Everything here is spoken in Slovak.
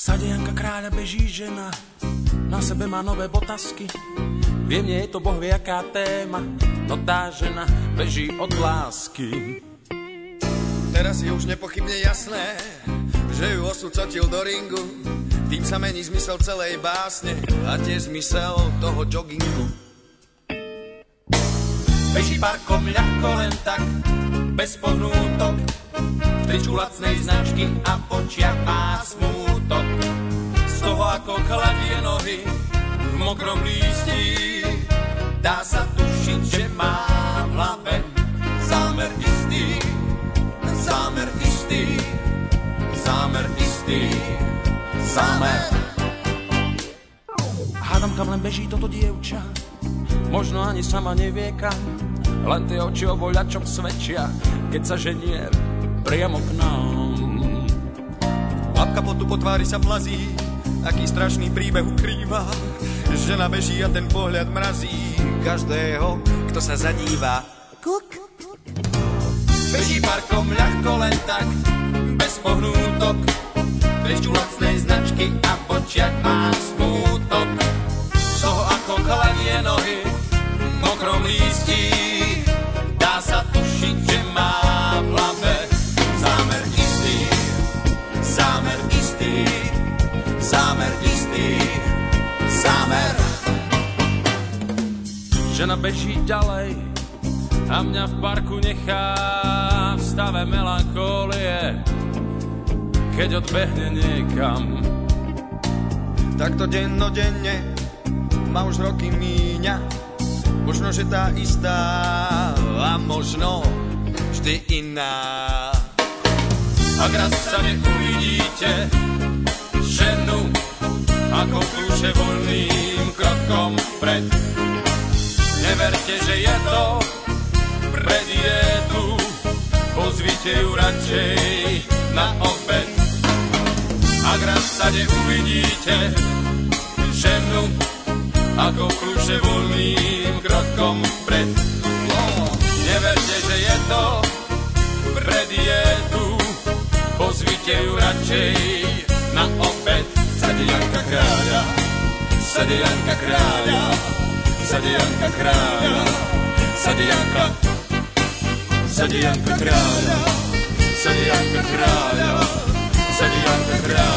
Sadianka kráľa beží žena, na sebe má nové botasky. Viem, nie je to boh vie aká téma, no tá žena beží od lásky. Teraz je už nepochybne jasné, že ju osud cotil do ringu. Tým sa mení zmysel celej básne a tiež zmysel toho joggingu. Beží parkom ľahko len tak, bez pohnútok, v tričku lacnej značky a v očiach má smútok. Z toho ako kladie nohy v mokrom lístí, dá sa tušiť, že má v hlave zámer istý, zámer istý, zámer istý, zámer. Hádam, kam len beží toto dievča, možno ani sama nevie kam, len tie oči o voľačom svedčia, keď sa ženie priamo k nám. Labka potu po tvári sa plazí, aký strašný príbeh ukrýva. Žena beží a ten pohľad mrazí každého, kto sa zadíva. Kuk. Beží parkom ľahko len tak, bez pohnútok, tričku lacnej značky a v očiach má smútok. Z toho ako kladie nohy v mokrom lístí, dá sa tušiť, že má v hlave zámer istý, zámer istý, zámer istý, zámer. Žena beží ďalej a mňa v parku nechá v stave melankólie, keď odbehne niekam. Takto dennodenne ma už roky míňa, možno, že tá istá a možno vždy iná. Ak raz sa neuvidíte ženu, ako kľúče voľným krokom vpred, neverte, že je to pre dietu, pozvite ju radšej na obed. Ak raz sa neuvidíte ženu, ako kľúče voľným krokom vpred, neverte, že je to pre dietu, pozvite ju radšej na obed. Sadianka kráľa, Sadianka kráľa, Sadianka kráľa, Sadianka, Sadianka kráľa, Sadianka kráľa, Sadianka kráľa.